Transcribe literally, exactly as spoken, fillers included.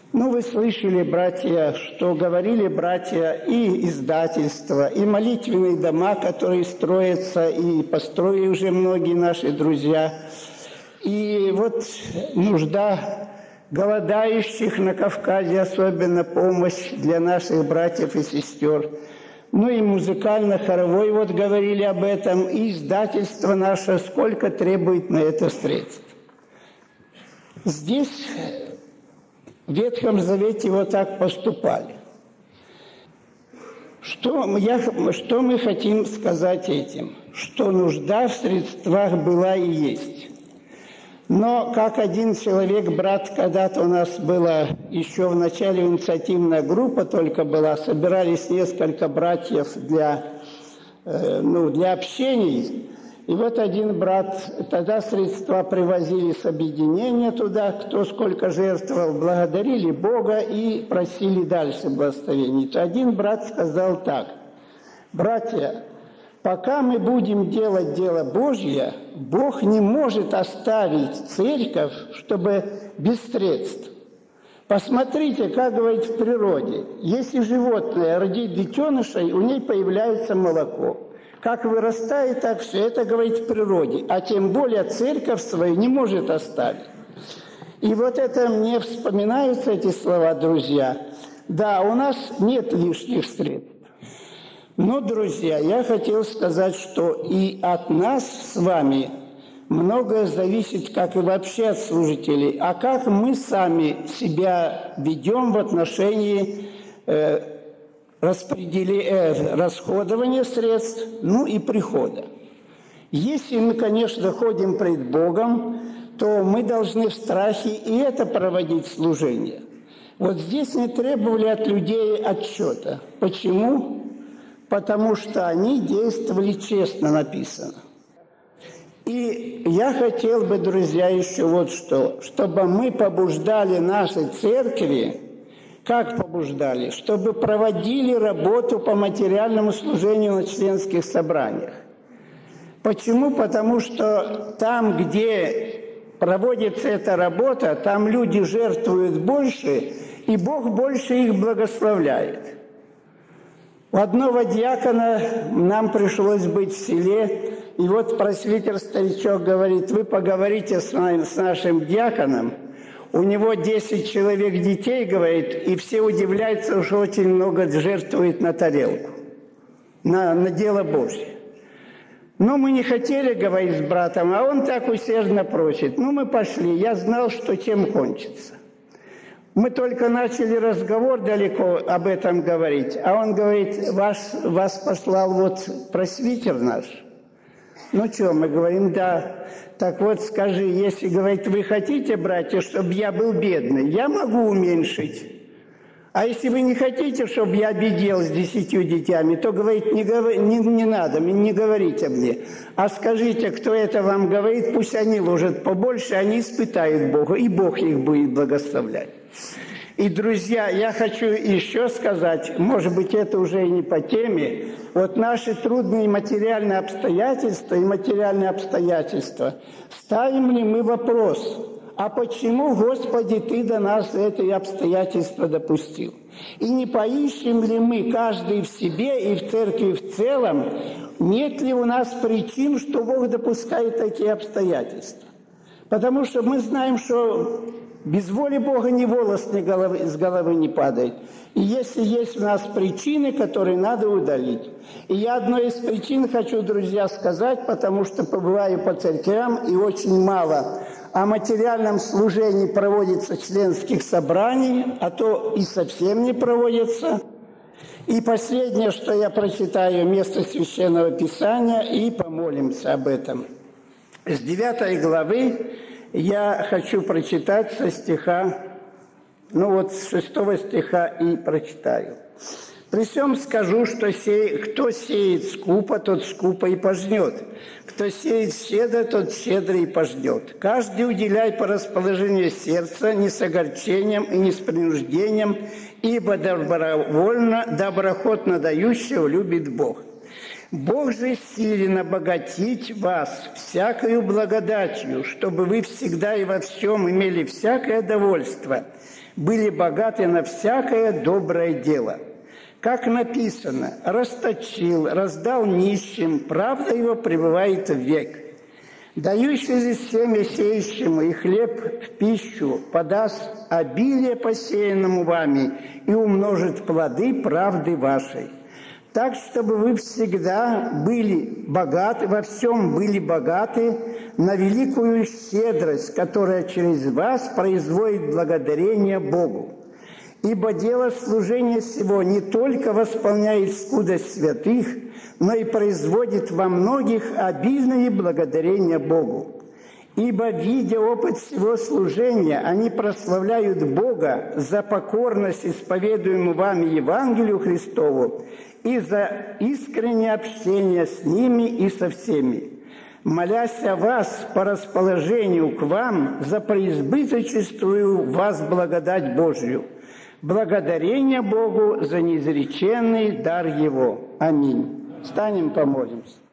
Ну, вы слышали, братья, что говорили братья и издательства, и молитвенные дома, которые строятся, и построили уже многие наши друзья. И вот нужда голодающих на Кавказе, особенно помощь для наших братьев и сестер. Ну и музыкально-хоровой, вот говорили об этом, и издательство наше, сколько требует на это средств. Здесь в Ветхом Завете вот так поступали. Что, я, что мы хотим сказать этим? Что нужда в средствах была и есть. Но как один человек, брат, когда-то у нас была еще в начале инициативная группа только была, собирались несколько братьев для, э, ну, для общений. И вот один брат, тогда средства привозили с объединения туда, кто сколько жертвовал, благодарили Бога и просили дальше благословений. То один брат сказал так: братья, пока мы будем делать дело Божье, Бог не может оставить церковь, чтобы без средств. Посмотрите, как говорит в природе. Если животное родит детенышей, у ней появляется молоко. Как вырастает, так все. Это говорит в природе. А тем более церковь свою не может оставить. И вот это мне вспоминаются эти слова, друзья. Да, у нас нет лишних средств. Но, друзья, я хотел сказать, что и от нас с вами многое зависит, как и вообще от служителей, а как мы сами себя ведем в отношении э, распредели... э, расходования средств, ну и прихода. Если мы, конечно, ходим пред Богом, то мы должны в страхе и это проводить служение. Вот здесь не требовали от людей отчета. Почему? Потому что они действовали честно, написано. И я хотел бы, друзья, еще вот что, чтобы мы побуждали наши церкви, как побуждали, чтобы проводили работу по материальному служению на членских собраниях. Почему? Потому что там, где проводится эта работа, там люди жертвуют больше, и Бог больше их благословляет. У одного диакона нам пришлось быть в селе, и вот пресвитер-старичок говорит: вы поговорите с, с нашим диаконом, у него десять человек детей, говорит, и все удивляются, что очень много жертвует на тарелку, на, на дело Божье. Но мы не хотели говорить с братом, а он так усердно просит. Ну, мы пошли, я знал, что чем кончится. Мы только начали разговор далеко об этом говорить, а он говорит: вас, вас послал вот пресвитер наш. Ну что, мы говорим: да. Так вот, скажи, если, говорит, вы хотите, братья, чтобы я был бедный, я могу уменьшить. А если вы не хотите, чтобы я бедел с десятью детьми, то, говорит, не, не, не надо, не говорите мне. А скажите, кто это вам говорит, пусть они ложат побольше, они испытают Бога, и Бог их будет благословлять. И, друзья, я хочу еще сказать, может быть, это уже и не по теме, вот наши трудные материальные обстоятельства и материальные обстоятельства, ставим ли мы вопрос: а почему, Господи, Ты до нас это обстоятельство допустил? И не поищем ли мы, каждый в себе и в церкви в целом, нет ли у нас причин, что Бог допускает такие обстоятельства? Потому что мы знаем, что без воли Бога ни волос ни головы, с головы не падает. И если есть у нас причины, которые надо удалить. И я одной из причин хочу, друзья, сказать, потому что побываю по церквям, и очень мало о материальном служении проводится членских собраний, а то и совсем не проводится. И последнее, что я прочитаю, место Священного Писания, и помолимся об этом. С девятой главы я хочу прочитать со стиха, ну вот с шестого стиха и прочитаю. «При всем скажу, что сей, кто сеет скупо, тот скупо и пожнет. Кто сеет щедро, тот щедро и пожнет. Каждый уделяй по расположению сердца, не с огорчением и не с принуждением, ибо добровольно, доброхотно дающего любит Бог». Бог же силен обогатить вас всякою благодатью, чтобы вы всегда и во всем имели всякое довольство, были богаты на всякое доброе дело. Как написано: расточил, раздал нищим, правда его пребывает в век. Дающий же семя сеющему и хлеб в пищу подаст обилие посеянному вами и умножит плоды правды вашей. Так, чтобы вы всегда были богаты, во всем были богаты на великую щедрость, которая через вас производит благодарение Богу. Ибо дело служения сего не только восполняет скудость святых, но и производит во многих обильное благодарение Богу. Ибо, видя опыт всего служения, они прославляют Бога за покорность исповедуемую вами Евангелию Христову и за искреннее общение с ними и со всеми. Молясь о вас по расположению к вам, за преизбыточествую вас благодать Божью. Благодарение Богу за неизреченный дар Его. Аминь. Встанем, помолимся.